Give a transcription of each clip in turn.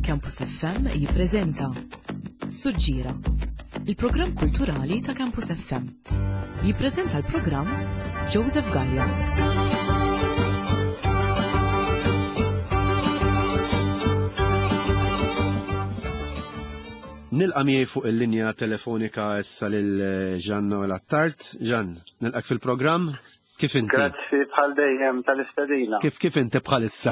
Campus FM jippreżenta Suġġiera, il-programm kulturali ta' Campus FM. Jippreżenta l-programm Joseph Gallia. Nilqa' miegħi fuq il-linja telefonika issa lil Ġan Noel Attart. Ġan, nilqak fil-programm. Kif inti? Grazzi bħal dejjem tal-istedina. Kif inti bħalissa?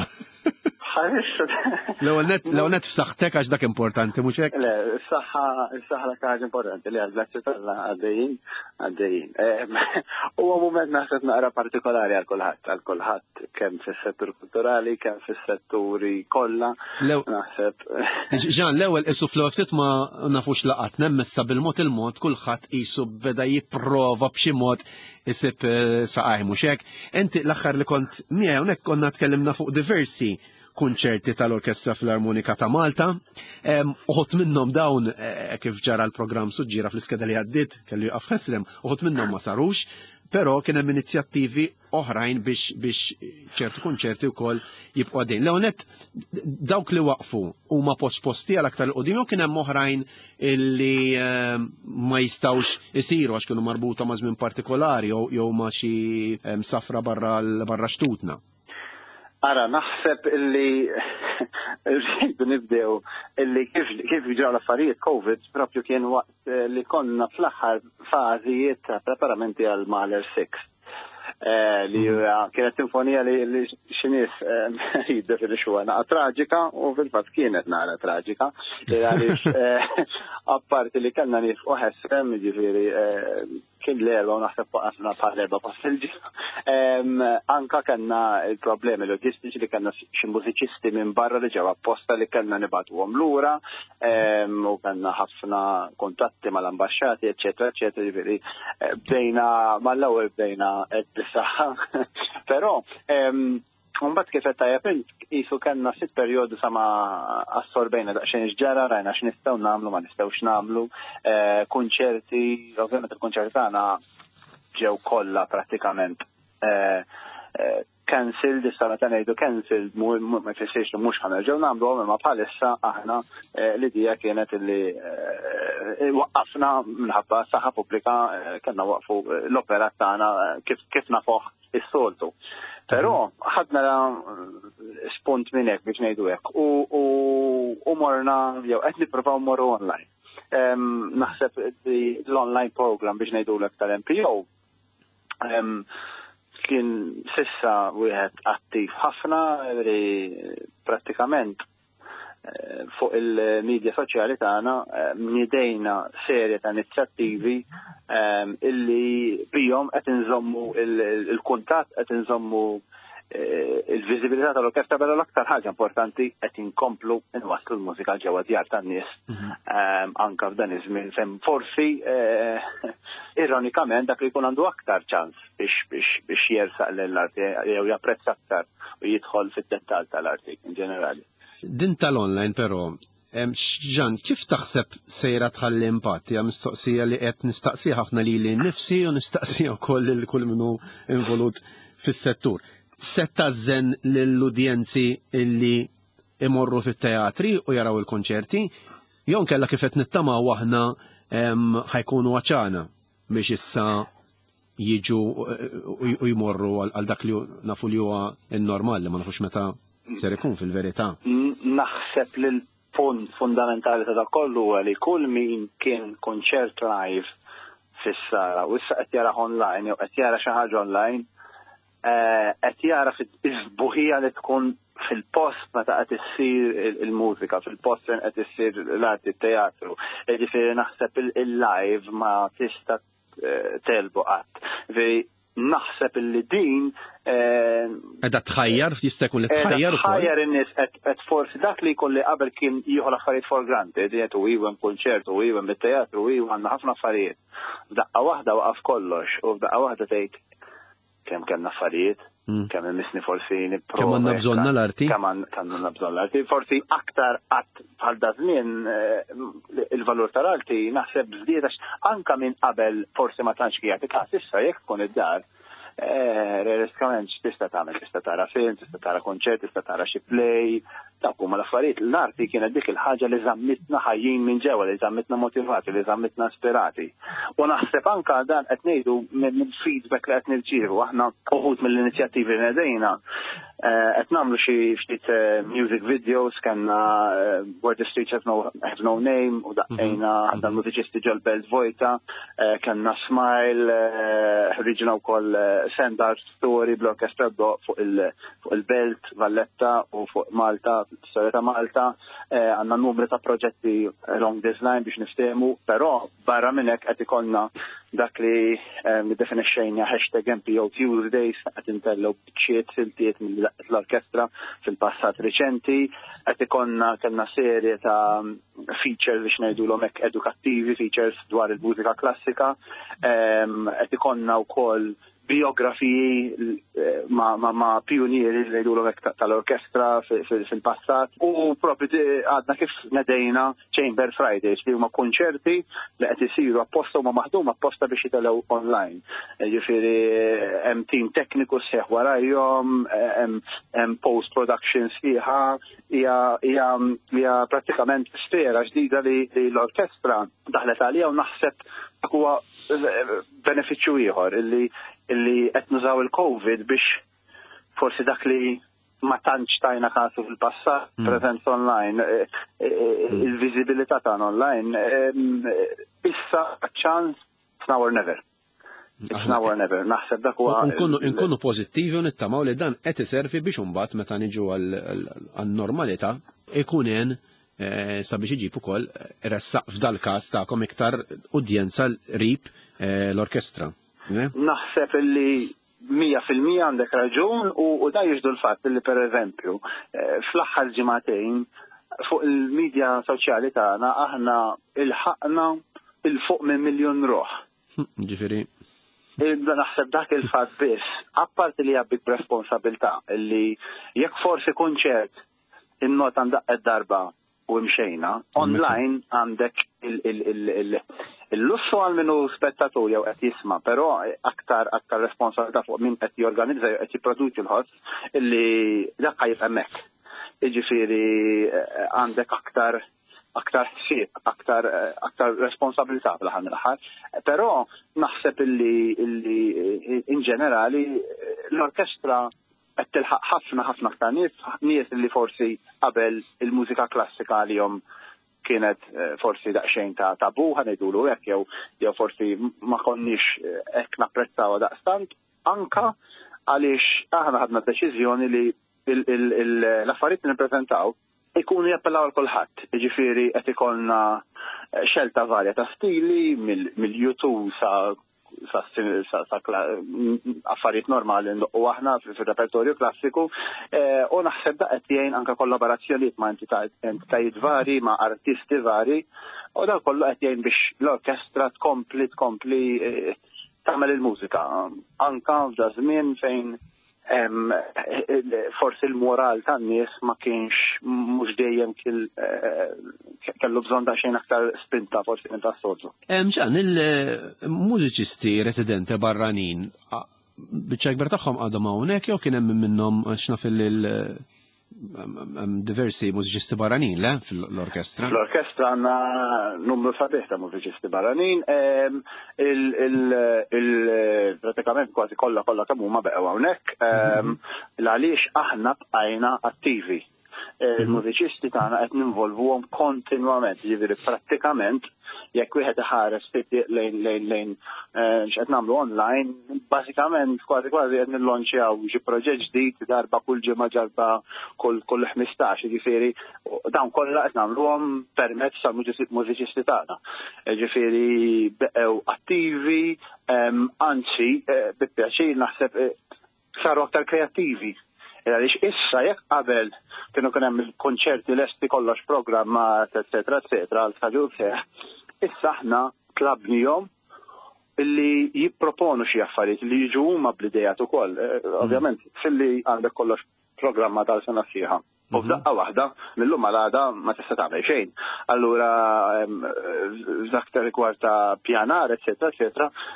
L-ewwel net f'saħħtek għax dak importanti mhux hekk? Le, is-saħħa ħaġa importanti li grazzi tal għaddejjin. Huwa mument naħseb naqra partikolari għal kulħadd kemm fis-settur kulturali, kemm fis-setturi kollha. Naħseb. Ġan, l-ewwel qisu ftit ma nafux laqatna messa bil-mod il-mod kulħadd qisu beda jipprova b'xi mod isib saqajh mhux hekk. Inti l-aħħar li kont miegħi hawnhekk konna tkellimna fuq diversi kunċerti tal-Orkestra Filarmonika ta' Malta. Uħut minnhom dawn kif ġara l-programm Suġġiera fl-iskeda li għaddiet kellu jaqaf ħeslem, uħut minnhom ma sarux, però kien hemm inizjattivi oħrajn biex ċertu kunċerti wkoll jibqgħu għaddejn. Leonet, dawk li waqfu huma posposti għal aktar il-qudiem jew kien hemm oħrajn illi ma jistgħux isiru għax kienu marbuta ma' żmien partikolari jew ma' xi safra barra xtutna. Ara, naħseb illi rridu nibdew illi kif ġraw l-affarijiet COVID propju kien waqt li konna fl-aħħar fażijiet ta' preparamenti għal Mahler 6. Li kienet sinfonija li xi nies jiddefinixxuha naqa' traġika u fil-fatt kienet naqra traġika għaliex apparti li kellna nifqu ħesrem jiġifieri kien l-erba' u naħseb waqafna bħal erba' passilġi. Anka kellna il-problemi loġistiċi li kellna xi mużiċisti minn barra li ġew apposta li kellna nibagħtuhom lura u kellna ħafna kuntatti mal-ambaxxati, eċetera, eċetera, jiġifieri bdejna mal-ewwel bdejna bis-saħħa. Però mbagħad kif qed tajjeb qisu kellna sitt perjodu sa ma assorbejna daqsxejn x'ġara, rajna x'nistgħu nagħmlu ma nistgħux nagħmlu. Kunċerti, ovvjament il-kunċerti tagħna ġew kollha prattikament cancelled, issa meta ngħidu cancelled ma jfissirx li mhux ħanerġgħu nagħmlu imma bħalissa aħna l-idea kienet illi waqqafna minħabba saħħa pubblika kellna waqfu l-opera tagħna kif nafuh is-soltu. Però ħadna spunt minn hekk biex ngħidu hekk u morna jew qed nippruvaw morru online. Naħseb l-online program biex ngħidulek tal-MPO kien sissa wieħed attiv ħafna li prattikament fuq il-medja soċjali tagħna nidejna serje ta' inizjattivi illi bihom qed inżommu il-kuntatt qed inżommu il-viżibilità tal-orkestra però l-aktar ħaġa importanti qed inkomplu nwasslu l-mużika ġewwa djar tan-nies anke f'dan iż-żmien fejn forsi ironikament dak li jkun għandu aktar ċans biex jersaq l-arti jew japprezza aktar u jidħol fid-dettall tal-arti in ġenerali. Din tal-online però, Ġan, kif taħseb sejra tħalli impatti? Mistoqsija li qed nistaqsija ħafna lili nnifsi u nistaqsija wkoll lil kull minnu involut fis-settur. Se tażżen lill-udjenzi illi imorru fit-teatri u jaraw il-konċerti, jew nkella kif qed nittamaw aħna ħajkunu għaċana biex issa jiġu u jmorru għal dak li nafu li huwa n-normal li ma nafux meta ser ikun fil-verità. Naħseb li l-punt fundamentali ta' dak kollu huwa li kull min kien konċert live fis-sala u issa qed jara online jew qed jara xi ħaġa online qed jara fil-isbuħija li tkun fil-post meta qed issir il-mużika, fil-post fejn qed issir l-arti t-teatru. Jiġifieri naħseb il-live ma tista' telbu qatt. Naħseb illi din qiegħda tħajjar jista' jkun li tħajjar ukoll. Tħajjar in-nies qed forsi dak li jkun li qabel kien jieħu l-affarijiet for granted, qed u iwem kunċert u iwem bit-teatru u iwem għandna ħafna affarijiet. F'daqqa waħda waqaf kollox u f'daqqa waħda tgħid kemm kellna affarijiet, kemm imissni forsi nipprova. Kemm għandna bżonna l-arti? Kemm għandna bżonn l-arti. Forsi aktar qatt bħal da żmien il-valur tal-arti naħseb żdied għax anke minn qabel forsi ma tantx kien jagħtik issa jekk tkun id-dar realistikament tista' tagħmel, tista' tara film, tista' tara konċert, tista' tara xi play, dak huma l-affarijiet. L-arti kienet dik il-ħaġa li żammitna ħajjin minn ġewwa, li żammitna motivati, li żammitna ispirati. U naħseb anke dan qed ngħidu mill-feedback li qed nirċievu aħna uħud mill-inizjattivi li ngħidejna qed nagħmlu xi ftit music videos, kellna Where the Streets Have No Name u daqqa għandna l-mużiċisti ġol Belt Vojta, kellna Smile, ħriġna wkoll Send Art Story bl-orkestra fuq il-Belt, Valletta u fuq Malta, s-storja ta' Malta, għandna numru ta' proġetti along this line biex niftehmu, però barra minn hekk qed ikollna dak li niddefinixxejna #MPO Tuesdays qed intellgħu biċċiet siltiet mill-orkestra fil-passat riċenti, qed ikollna kellna serje ta' features biex ngħidulhom hekk edukattivi, features dwar il-mużika klassika, qed ikollna wkoll biografiji ma' pionieri li ngħidulhom hekk tal-orkestra fil-passat u propri għadna kif nedejna Chamber Fridays li huma konċerti li qed isiru apposta huma maħduma apposta biex jitellgħu online. Ġifieri hemm team tekniku sieħ warajhom, hemm post production sieħa, hija prattikament sfera ġdida li l-orkestra daħlet għalija u naħseb huwa benefiċċju ieħor illi qed nużaw il-COVID biex forsi dak li ma tantx tajna kasu fil-passat, preżenza online, il-viżibilità tagħna online, issa ċans now or never. It's now or never. Naħseb dak huwa nkunu pożittivi u nittamaw li dan qed iservi biex imbagħad meta niġu għall-normalità ikun hemm sabiex iġib ukoll ressaq f'dal każ tagħkom iktar udjenza qrib l-orkestra. Naħseb illi 100% għandek raġun u da jiġdu l-fatt li pereżempju fl-aħħar ġimagħtejn fuq il-medja soċjali tagħna aħna ilħaqna il-fuq minn 1 miljun ruħ. Ġifieri. Naħseb dak il-fatt biss, apparti li għabbik responsabilità illi jekk forsi konċert in-nota ndaqqa darba u mxejna, online għandek il-lussu għal minu spettatur jew qed jisma', però aktar responsabilità fuq min qed jorganizza jew qed jipproduċi l-ħoss illi dak jibqa' hemmhekk. Jiġifieri għandek aktar ħsieb, aktar responsabilità fl-aħħar mill-aħħar, però naħseb illi in ġenerali l-orkestra qed tilħaq ħafna aktar nies li forsi qabel il-mużika klassika għalihom kienet forsi daqsxejn ta' tabu ħanejdulu hekk jew forsi ma konniex hekk napprezzawha daqstant, anka għaliex aħna ħadna deċiżjoni li l-affarijiet li nippreżentaw ikunu jappellaw għal kulħadd. Jiġifieri qed ikollna xelta varja ta' stili mill-YouTube sa affarijiet normali u aħna fil-repertorju klassiku u naħseb da qed jgħin anke kollaborazzjonijiet ma' entitajiet vari, ma' artisti vari u da kollu qed jgħin biex l-orkestra tkompli tagħmel il-mużika. Anke f'da żmien fejn forsi l-moral tan-nies ma kienx mhux dejjem kellu bżonn daqsxejn aktar spinta forsi minn tas-soltu. Ġan il-mużiċisti residenti barranin biċċa kbir tagħhom għadhom hawnhekk jew kien hemm minnhom għax naf diversi mużiċisti barranin le fl-orkestra? Fl-orkestra għandna numru sabiħ ta' mużiċisti barranin, pratikament kważi kollha kemm huma beqgħu hawnhekk għaliex aħna bqajna attivi. Il-mużiċisti tagħna qed ninvolvuhom kontinwament, jiġifieri prattikament jekk wieħed iħares lejn x'qed nagħmlu online, bażikament kważi qed nillonċjaw xi proġett ġdid darba kull ġimgħa ġarba kull 15, jiġifieri dawn kollha qed nagħmluhom permezz tal-mużiċisti tagħna. Jiġifieri beqgħu attivi, anzi bi-pjaċir naħseb saru aktar kreattivi. Għaliex issa jekk qabel kienu kien hemm il-konċerti lesti kollox programmat, eċetera, għal staġun seħ, issa aħna tlabnihom illi jipproponu xi affarijiet li jiġu huma bl-idejat ukoll. Ovvjament filli għandek kollox programmat għal sena sieħa. U f'daqqa waħda mill-lum għal-għada ma tista' tagħmel xejn. Allura f'dak rigward ta' pjanar, eċetera,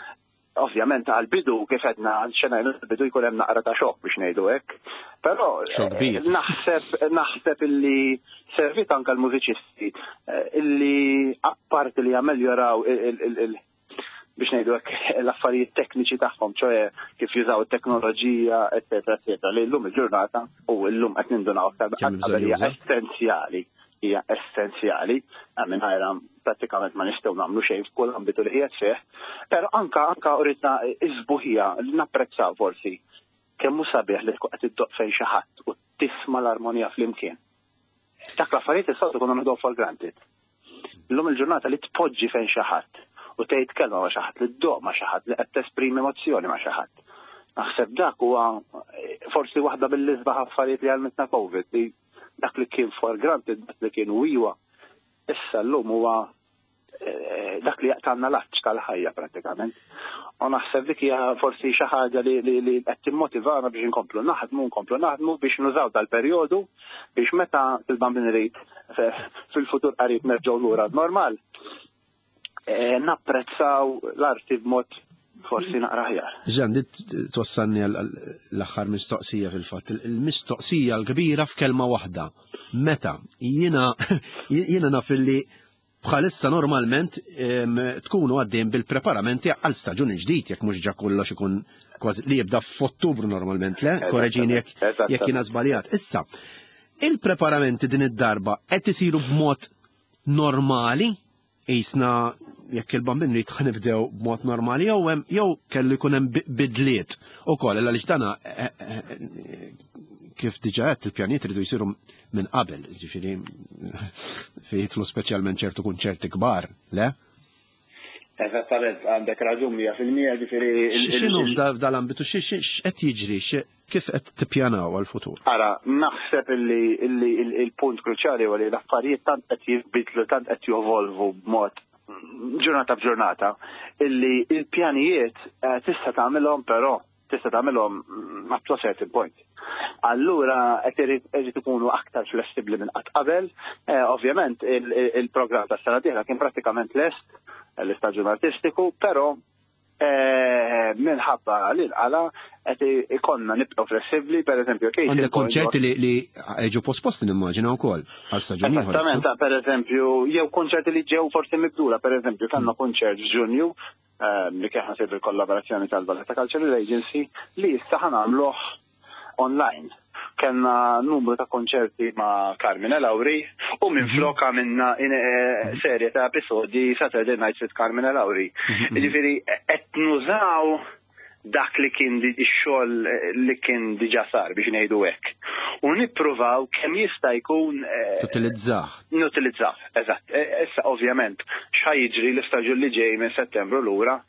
ovvjament għal-bidu kif għedna xena l-bidu jkun hemm naqra ta' xokk biex ngħidu hekk. Però naħseb illi servit anke l-mużiċisti illi apparti li jagħmel biex ngħidu hekk l-affarijiet tekniċi tagħhom, ċoe kif jużaw it-teknoloġija, eċetera, li llum il-ġurnata u llum qed nindunaw aktar hija essenzjali. Hija essenzjali, minn ħajra pratikament ma nistgħu nagħmlu xejn f'kull ambitu li qiegħed fih, però anka uritna iżbuħija li napprezzaw forsi kemm hu sabiħ li tkun qed iddoq fejn xi ħadd u tisma' l-armonija flimkien. Dak l-affarijiet issa tkunu nħodu for granted. Llum il-ġurnata li tpoġġi fejn xi ħadd u tgħid kelma ma' xi ħadd, li ddoq ma' xi ħadd, li qed tesprimi emozzjoni ma' xi ħadd. Naħseb dak huwa forsi waħda mill-isbaħ affarijiet li għalmetna COVID li dak li kien for granted, dak li kien wiwa, issa llum huwa dak li jaqtanna l-aċċ tal-ħajja pratikament. U naħseb dik hija forsi xi ħaġa li qed timmotivana biex nkomplu naħdmu biex nużaw dal-perjodu biex meta il-bambin irid fil-futur qarib nerġgħu lura normal. Napprezzaw l-arti b'mod forsi naqra ħjar. Ġan, dit twassalni l-aħħar mistoqsija fil-fatt. Il-mistoqsija l-kbira f'kelma waħda. Meta? Jiena naf li bħalissa normalment tkunu għaddejn bil-preparamenti għal staġun ġdid, jekk mhux ġa kollox ikun kważi li jibda f'Ottubru normalment, le? Korreġini jekk jiena żbaljat. Issa, il-preparamenti din id-darba qed isiru b'mod normali? Isna jekk il-bambin rrid ħanibdew b'mod normali jew kellu jkun hemm bidliet ukoll għaliex dana kif diġà qed il-pjanijiet iridu jsiru minn qabel, ġifieri fejn jidħlu speċjalment ċertu kunċerti kbar, le? Eżattament, għandek raġun 100% ġifieri. X'inhu f'dal-ambitu x'qed jiġri, kif qed tippjanaw għall-futur? Ara, naħseb illi il-punt kruċjali huwa li l-affarijiet tant qed jinbidlu, tant qed jovolvu b'mod ġurnata b'ġurnata, illi il-pjanijiet tista' tagħmilhom però tista' tagħmilhom up to a certain point. Allura qed irid ikunu aktar flessibbli minn qatt qabel. Ovvjament il-programm tas-sena dieħla kien prattikament lest l-istaġun artistiku, però minħabba l-inqala qed ikonna nibqgħu flessibbli, pereżempju kif. Għandek konċerti li ġew posposti nimmaġina wkoll għal staġun ieħor. Esattament, pereżempju, jew konċerti li ġew forsi mibdula, pereżempju kellna konċert f'Ġunju li kien ħasib il-kollaborazzjoni tal-Valletta Cultural Agency li issa ħanagħmluh online. Kenna numru ta' konċerti ma' Carmine Lauri u minn flok għamilna serje ta' episodi Saturday Nights with Carmine Lauri. Ġifieri qed nużaw dak li kien ix-xogħol li kien diġà sar biex ngħidu hekk. U nippruvaw kemm jista' jkun Nutilizzah, eżatt. Issa ovvjament x'ħajjiġri l-istaġun li ġej minn Settembru lura.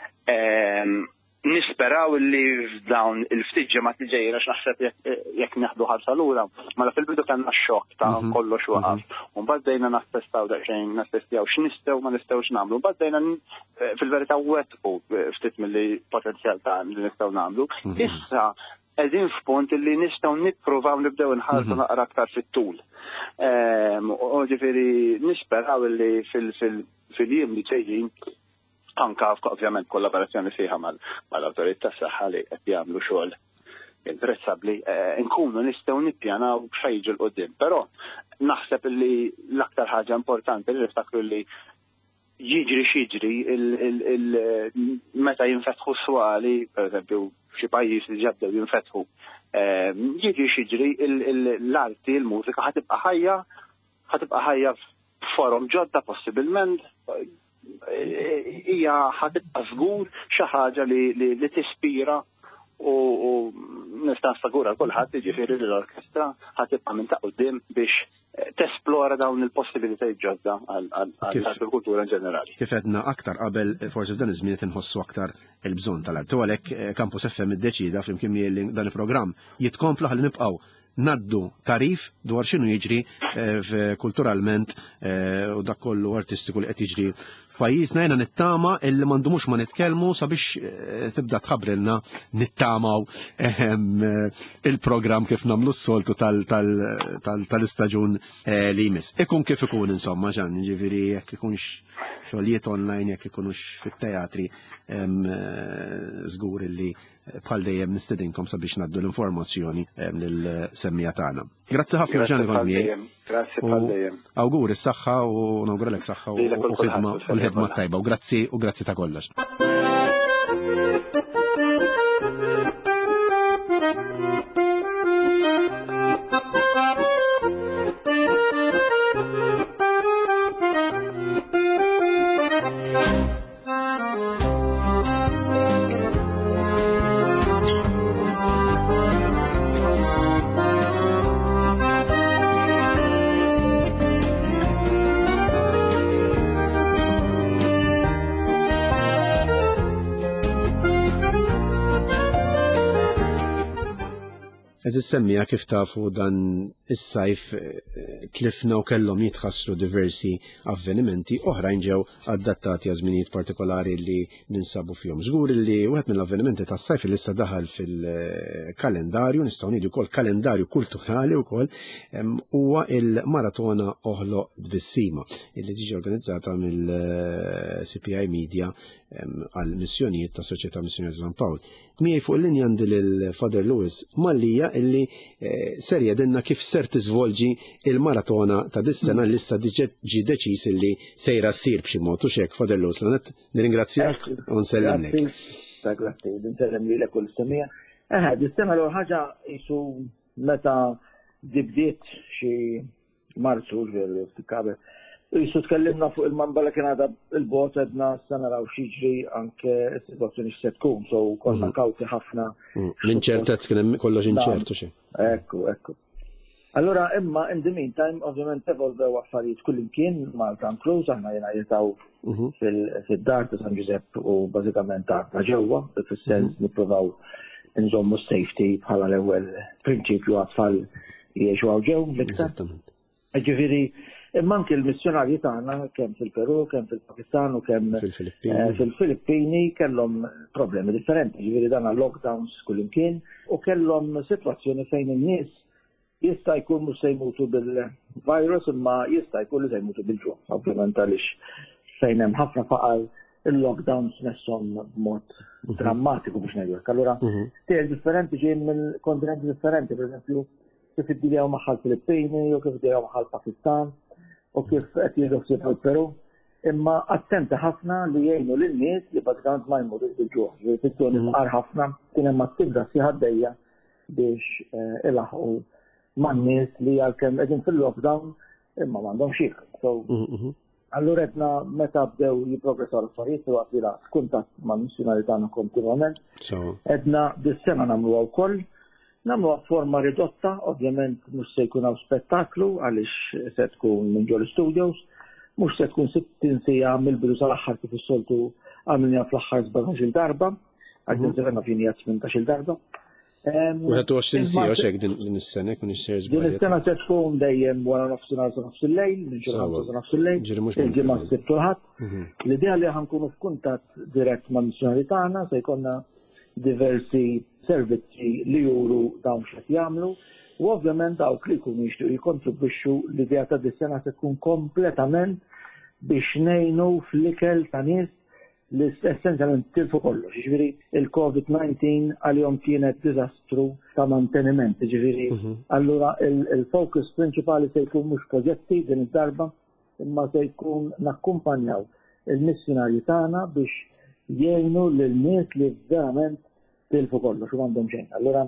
Nisperaw li f'dawn il-ftit ġimgħat li ġejjin għax naħseb jekk neħdu ħarsa lura, mela fil-bidu kellna x-xokk ta' kollox waqaf. U mbagħad bdejna nattestaw daqsxejn nattestjaw x'nistgħu ma nistgħux nagħmlu. Mbagħad bdejna fil-verità wettqu ftit milli potenzjal ta' li nistgħu nagħmlu. Issa qegħdin f'punt li nistgħu nippruvaw nibdew inħarsu naqra aktar fit-tul. U ġifieri nisperaw li fil-jiem li ġejjin anka ovvjament kollaborazzjoni sieħa mal-awtorità tas-saħħa li qed jagħmlu xogħol interessabbli, nkunu nistgħu nippjanaw x'ħajġu l-qudiem. Però naħseb li l-aktar ħaġa importanti li niftakru li jiġri x'jiġri meta jinfetħu s-swali, pereżempju f'xi pajjiż li ġabdew jinfetħu, jiġri x'jiġri l-arti, l-mużika ħatibqa' ħajja f'forom ġodda possibilment. Hija ħatibqa' żgur xi ħaġa li tispira u nista' nassigura kulħadd jiġifieri li l-orkestra ħatibqa' minn ta' quddiem biex tesplora dawn il-possibilitajiet ġodda għall-kultura ġenerali. Kif qedna aktar qabel forsi f'dan iż-żmien qed inħossu aktar il-bżonn tal-art. U għalhekk Campus FM iddeċida flimkien miegħi dan il-programm jitkompla ħalli nibqgħu naddu tarif dwar x'inhu jiġri kulturalment u dak kollu artistiku li qed jiġri f'pajjiżna. Jiena nittama illi m'għandhomux ma nitkellmu sabiex tibda tħabbrilna nittamaw il-programm kif nagħmlu s-soltu tal-istaġun li jmiss. Ikun kif ikun insomma ġan, ġifieri jekk ikunx xogħlijiet online jekk ikunux fit-teatri żgur illi bħal dejjem nistedinkom sabiex naddu l-informazzjoni lill-semmija tagħna. Grazzi ħafna ġan li kont miegħi. Grazzi bħal dejjem. Awgur is-saħħa u nawguralek saħħa u ħidma tajba u grazzi ta' kollox. Eżis semmija kif tafu dan is-sajf tlifna u kellhom jitħassru diversi avvenimenti oħrajn ġew adattati għal żminijiet partikolari li ninsabu fihom. Żgur li wieħed mill-avvenimenti tas-sajf li issa daħal fil-kalendarju, nistgħu ngħidu wkoll kalendarju kulturali wkoll, huwa il-Maratona Oħloq Tbissima illi tiġi organizzata mill-CPI Media għal missjonijiet ta' Soċjetà Missjoniera San Pawl. Miegħi fuq il-linja għandi lil-Father Lewis Mallija illi ser jedinna kif ser tiżvolġi il-maratona ta' dis-sena li issa ġi deċiż illi sejra ssir b'xi mod u xek. Father Lewis Lanet, nirringrazzjak u nsellimlek. Grazzi, nsellem lilek u l-istemija. Dis-sena l-ewwel ħaġa jisu meta dibdiet xi Marzu fil-kabel. Jisu tkellimna fuq il-mambala kien għadha il-bot għedna s-naraw xiġri anke s-situazzjoni se tkun, so konna kawti ħafna. L-inċertezz kien hemm kollox inċertu xi. Ekku. Allora imma in the meantime ovvjament evolvew affarijiet kullimkien Malta Cruise aħna jena jitaw fid-dar ta' San Giuseppe u bażikament għadna ġewwa, fis-sens nippruvaw nżommu safety bħala l-ewwel prinċipju għatfall jgħixu għaw ġew l-iktar. Ġifieri imma anke l-missjonarji tagħna kemm fil-Peru, kemm fil-Pakistan u kemm fil-Filippini kellhom problemi differenti. Ġifieri dan lockdowns kullimkien u kellhom sitwazzjoni fejn in-nies jista' jkun mhux se jmutu bil-virus imma jista' jkun li se jmutu bil-ġuħ. Ovvjament għaliex fejn hemm ħafna faqar il-lockdowns messhom b'mod drammatiku biex ngħidlek. Allura tiegħek differenti ġejjin minn kontinenti differenti, pereżempju kif iddiljaw magħha l-Filippini u kif iddiljaw magħha l-Pakistan u kif qed jidħlu fil-Peru. Imma attenti ħafna li jgħinu lin-nies li bażikament ma jmutux bil-ġuħ. Ġifieri fqar ħafna kien hemm attività sieħa għaddejja biex ilaħqu man-nies li għalkemm qegħdin fil-lockdown imma m'għandhomx jieħdu. Allura qedna meta bdew jipprogressaw l-affarijiet u għasila kuntatt mal-missjonarji tagħna kontinwament. Qedna dis-sena nagħmluha wkoll, nagħmluha forma ridotta, ovvjament mhux se jkun hawn spettaklu għaliex se tkun minn ġol studios, mhux se tkun 60 sija mill-bidu sal-aħħar kif is-soltu għamilniha fl-aħħar 17-il darba, għalkemm sirna finija 18-il darba. 21 sija u xek din is-sena kun ix-xejn Din is-sena se tkun dejjem wara nofsinhar sa nofs il-lejl, minn ġurnata sa nofs il-lejl, il-ġimgħa s-sibt u l-ħadd. L-idea li ħankunu f'kuntatt dirett mal-missjonarji tagħna se jkollna diversi servizzi li juru dawn x'qed jagħmlu u ovvjament dawk li jkunu jixtiequ jikkontribwixxu l-idea ta' dis-sena se tkun kompletament biex ngħinu fl-ikel ta' nies li essenzjalment tilfu kollox. Ġifieri il-COVID-19 għalihom kienet diżastru ta' manteniment. Ġifieri allura il-focus prinċipali se jkun mhux proġetti din id-darba imma se jkun nakkumpanjaw il-missjonarji tagħna biex jgħinu lil nies li verament tilfu kollox u m'għandhom xejn. Allura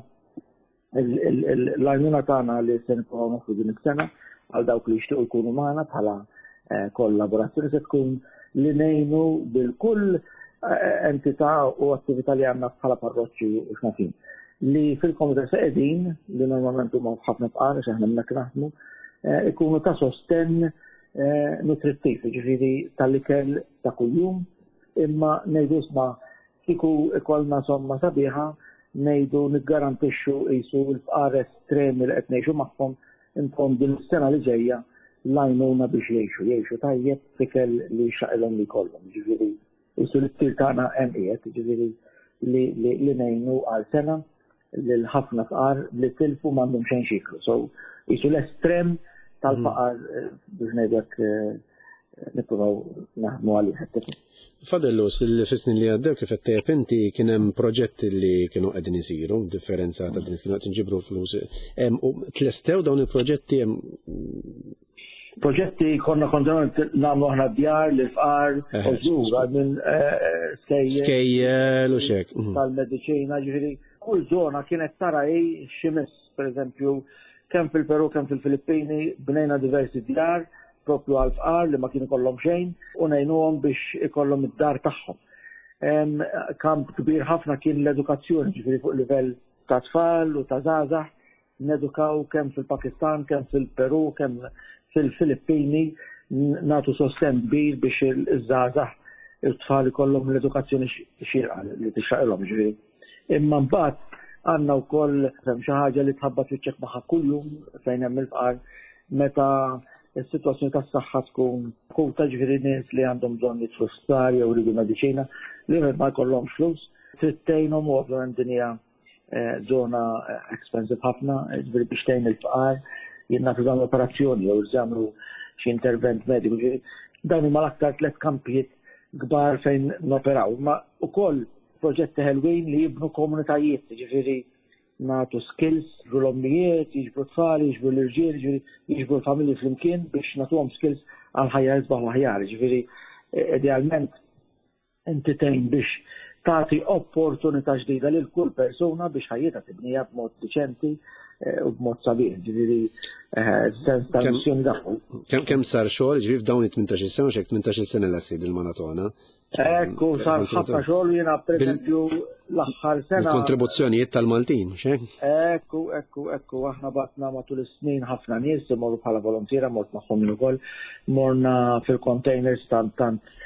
l-għajnuna tagħna li se nippruvaw nofru din is-sena għal dawk li jixtiequ jkunu magħna bħala kollaborazzjoni se tkun li ngħinu bil-kull entità u attività li għandna bħala parroċċi u x'nafin. Li fil-komitat se qegħdin li normalment huma ħafna fqar għax aħna hemmhekk naħdmu ikunu ta' sostenn nutrittiv, ġifieri tal-ikel ta' kuljum, imma ngħidu isma' kieku ikollna somma sabiħa ngħidu niggarantixxu qisu l-fqar estremi li qed ngħixu magħhom intom din is-sena li ġejja l-għajnuna biex jgħixu tajjeb fikel li xaqilhom li jkollhom. Ġifieri qisu l-istil tagħna hemm qiegħed, ġifieri li ngħinu għal sena lil ħafna fqar li tilfu m'għandhom xejn xiklu. So qisu l-estrem tal-faqar biex ngħidlek nippruvaw naħdmu għalih. Fadellus, il-fisnin li għaddew kif qed inti kien hemm proġetti li kienu qegħdin isiru, differenza ta' din kienu qed inġibru flus. Tlestew dawn il-proġetti Proġetti konna kontinent nagħmlu aħna djar l-fqar, użura minn skejjel u xek. Tal-mediċina, ġifieri kull żona kienet tara ximis, pereżempju, kemm fil-Peru, kemm fil-Filippini, bnejna diversi djar, propju għal-fqar li ma kienu kollhom xejn u ngħinuhom biex ikollhom id-dar tagħhom. Kamp kbir ħafna kien l-edukazzjoni, ġifieri fuq livell ta' tfal u ta' żgħażagħ, nedukaw kemm fil-Pakistan, kemm fil-Peru, kemm fil-Filippini, nagħtu sosten kbir biex iż-żgħażagħ it-tfal ikollhom l-edukazzjoni xierqa li tixraqilhom ġifieri. Imma mbagħad għandna wkoll xi ħaġa li tħabbat wiċċek magħha kuljum fejn hemm il-fqar meta is-sitwazzjoni tas-saħħa tkun kwota ġifieri nies li għandhom bżonn jitlu sptar jew jridu mediċina li ma jkollhomx flus, trid tgħinhom u ovvjament din hija żona expensive ħafna, ġifieri biex tgħin il-fqar jien nagħtu dawn l-operazzjoni jew jagħmlu xi intervent mediku ġifieri. Dawn huma l-aktar 3 kampijiet kbar fejn noperaw, ma wkoll proġetti ħelwin li jibnu komunitajiet, ġifieri nagħtu skills ġbru l-ommijiet, jiġbru tfal, jiġbru l-irġiel, jiġbru l-familji flimkien biex nagħtuhom skills għal ħajja jisbaħu aħjar. Ġifieri idealment inti tgħin biex tagħti opportunità ġdida lil kull persuna biex ħajjitha tibnija b'mod diċenti u b'mod sabiħ. Ġifieri sens tal-missjoni tagħhom. Kemm sar xogħol ġifieri f'dawn 18 sena u xek 18 sena l-assid il-maratona. Ekku, sar ħafna xogħol jiena pereżempju l-aħħar sena. Il-kontribuzzjonijiet tal-Maltin, xek? Ekku, aħna batna matul is-snin ħafna nies imorru bħala volontiera, mort magħhom ukoll, morna fil-containers tant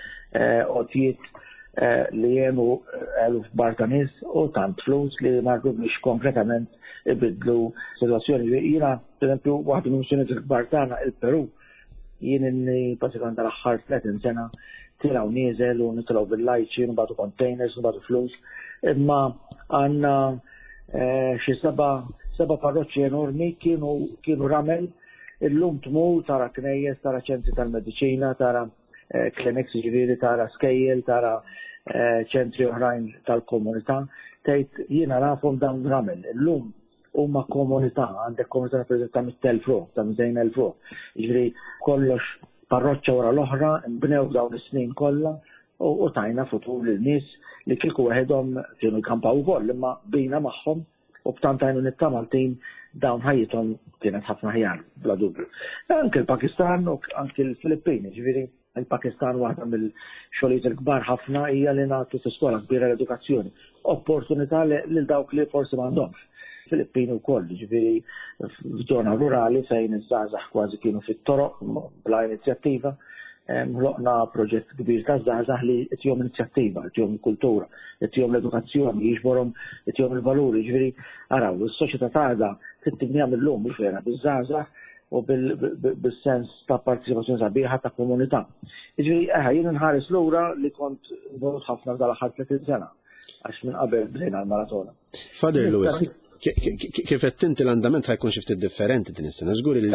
qotijiet li jenu eluf barta nies u tant flus li marru biex konkretament ibidlu situazzjoni. Jiena pereżempju waħda minn il-kbar tagħna il-Peru, jien inni bażikament tal-aħħar 30 sena tilaw nieżel u nitilgħu bil-lajċi, nibagħtu containers, nibagħtu flus. Imma għandna xi seba' parroċċi enormi kienu ramel, illum tmur tara knejjes, tara ċentri tal-mediċina, tara clinics ġifieri, tara skejjel, tara ċentri oħrajn tal-komunità. Tgħid jiena nafhom dawn ramel. Illum huma komunità, għandek komunità ta' 100,000 ruħ, ta' 200,000 ruħ. Ġifieri kollox parroċċa wara l-oħra, nbnew dawn is-snin kollha u tajna futur lil nies li kieku waħedhom kienu jkampaw ukoll imma bina magħhom u b'tant għajnu nittamaltin dawn ħajjithom kienet ħafna ħjar bla dubju. Anke l-Pakistan u anke l-Filippini, ġifieri il-Pakistan waħda mill-xogħlijiet il-kbar ħafna hija li nagħtu fi-skola kbira l-edukazzjoni. Opportunità lil dawk li forsi m'għandhomx. Filippini wkoll, ġifieri f'żona rurali fejn iż-żgħażagħ kważi kienu fit-toroq bla inizjattiva, ħloqna proġett kbir ta' żgħażagħ li qed inizjattiva, qed il-kultura, qed l-edukazzjoni, jiġborhom qed il-valuri, ġifieri araw, is-soċjetà tagħna trid tibniha mill-lum biex vera biż-żgħażagħ u bil-sens ta' partiċipazzjoni sabiħa ta' komunità. Ġifieri jien inħares lura li kont involut ħafna f'dal-aħħar 30 sena għax minn qabel bdejna l-maratona. Father Lewis, kif qed inti l-andament ħajkun xi ftit differenti din is-sena, żgur li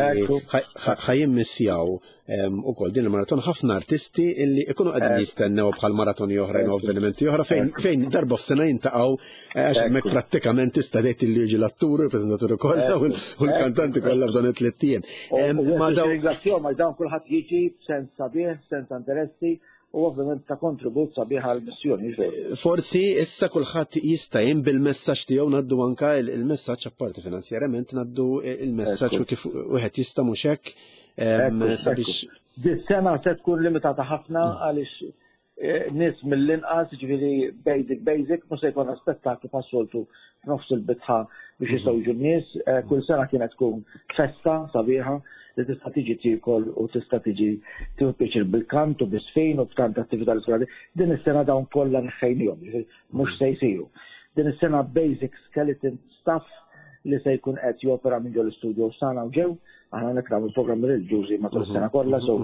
ħajimmissjaw ukoll din il-maraton ħafna artisti illi ikunu qegħdin jistennew bħal maratoni oħrajn u avvenimenti oħra fejn darba f'sena jintaqgħu għax hemmhekk prattikament tista' tgħid illi jiġi l-atturi, il-preżentaturi kollha u l-kantanti kollha f'dan it-tliet ijiem. Ma dawn kulħadd jiġi b'sens sabiħ, sens interessi u ovvjament ta' kontribut sabiħ għall-missjoni. Forsi issa kulħadd jista' jien bil-messaġġ tiegħu ngħaddu anke il-messaġġ apparti finanzjarament ngħaddu il-messaġġ u kif wieħed jista' mhux hekk sabiex. Dis-sena se tkun limitata ħafna għaliex nies mill-inqas ġifieri basic mhux se jkun spettaklu pas-soltu f'nofs il-bitħa biex jistgħu n-nies. Kull sena kienet tkun festa sabiħa li tista' tiġi tikol u tista' tiġi tieħu bil-kant u bis-sfejn u b'tant attività l-istradi. Din is-sena dawn kollha nħejnihom, mhux se jsiru. Din is-sena basic skeleton stuff li se jkun qed jopera minn ġew l-istudio sana u ġew, aħna nkramu l-programmi reliġjużi matul is-sena kollha, so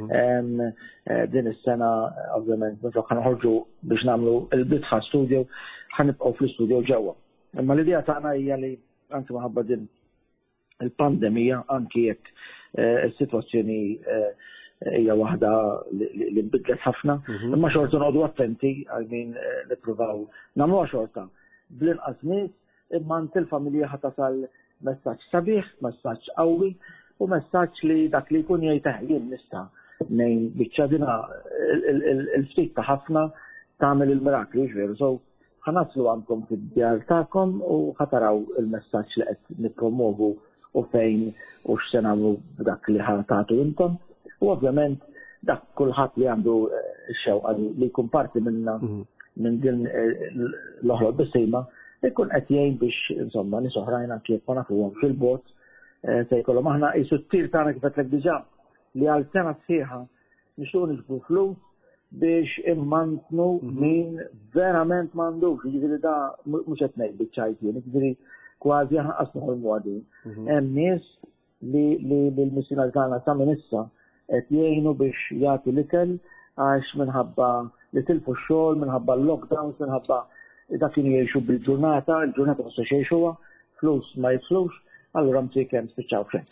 din is-sena ovvjament nifrok ħanħorġu biex nagħmlu l-bitħa studio ħanibqgħu fl-istudio ġewwa. Imma l-idea tagħna hija li anke minħabba din il-pandemija anke jekk is-sitwazzjoni hija waħda li nbidlet ħafna, imma xorta noqogħdu attenti, nippruvaw nagħmluha xorta. Bl-inqas nies imma il-familja ħatasal messaġġ sabiħ, messaġġ qawwi u messaġġ li dak li jkun jgħid jien nista' nejn biċċa dina il-ftit ta' ħafna tagħmel il-mirakli veru. So ħanaslu għandkom fid-djar tagħkom u ħataraw il-messaġġ li qed nippromovu u fejn u x'se nagħmlu b'dak li ħatagħtu intom. U ovvjament dak kulħadd li għandu x-xewqa li jkun parti minna minn din l-oħra bisejma ikun qed jgħin biex insomma nies oħrajn anke jekk ma nafuhom fil-bot se jkollhom aħna qisu t-tir tagħna kif qedlek diġà li għal sena sħiħa nixtiequ niġbru flus biex immantnu min verament m'għandux, jiġifieri da mhux qed ngħid biċċajt jien, jiġifieri kważi ħanqas noħolmu għadin. Hemm nies li l-missjonari tagħna sa minn issa qed jgħinu biex jagħtu l-ikel għax minħabba li tilfu x-xogħol, minħabba l-lockdowns, minħabba dak kienu jgħixu bil-ġurnata, il-ġurnata ma jistax jgħixuha, flus ma jitflux, allura msejk hemm spiċċaw xejn.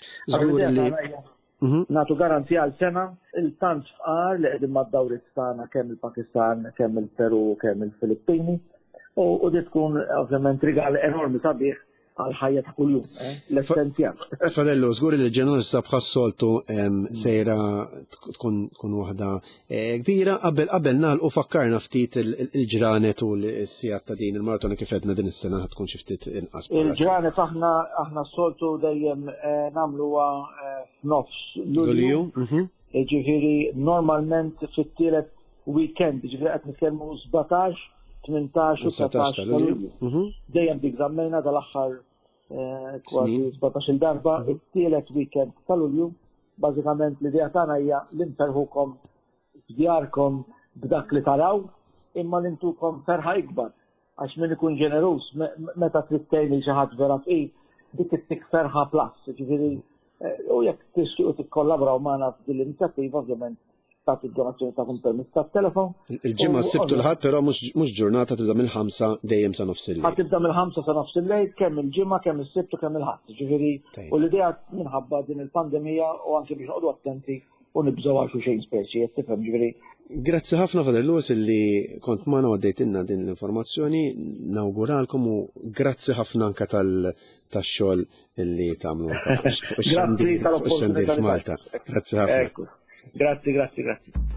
Nagħtu garanzija għal sena il-tant fqar li qegħdin mad-dawriet tagħna kemm il-Pakistan, kemm il-Peru, kemm il-Filippini u di tkun ovvjament rigal enormi sabiħ għal-ħajja ta' kuljum, l-essenzjal. Fadello, żgur li l-ġenerosità bħas-soltu sejra tkun waħda kbira qabel nagħlqu fakkarna ftit il-ġranet u l-sijat ta' din il-maratona kif qedna din is-sena tkun xi ftit inqas. Il-ġranet aħna s-soltu dejjem nagħmluha f'nofs Lulju. Ġifieri normalment fit-tielet weekend, ġifieri qed nitkellmu 17, 18 u 19 ta' Lulju. Dejjem dik żammejna dal-aħħar kważi 17 darba, it-tielet weekend ta' Lulju, bażikament l-idea tagħna hija li nferħukom f'djarkom b'dak li taraw, imma li ntukom ferħa ikbar. Għax min ikun ġenerus, meta trid tgħinli xi ħadd vera f'qid, dik ittik ferħa plus, ġifieri u jekk tixtiequ tikkollabraw magħna f'din l-inizjattiva ovvjament tagħtu d-donazzjoni tagħkom permezz tat-telefon. Il-ġimgħa s-sibt u l-ħadd però mhux ġurnata tibda mill-5 dejjem sa nofs il-lejl. Tibda mill-5 sa nofs il-lejl kemm il-ġimgħa, kemm is-sibt u kemm il-ħadd. Ġifieri u l-idea minħabba din il-pandemija u anke biex noqogħdu attenti u nibżgħu għal xejn speċi, qed tifhem ġifieri. Grazzi ħafna Fader Lewis illi kont magħna għaddejtilna din l-informazzjoni, nawguralkom u grazzi ħafna anke tax-xogħol illi tagħmlu anke x'għandir f'Malta. Grazzi ħafna. Grazzi.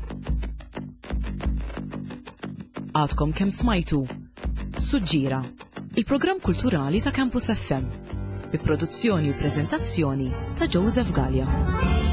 Għadkom kemm smajtu Suġġira, il-programm kulturali ta' Campus FM, bi produzzjoni u preżentazzjoni ta' Joseph Gallia.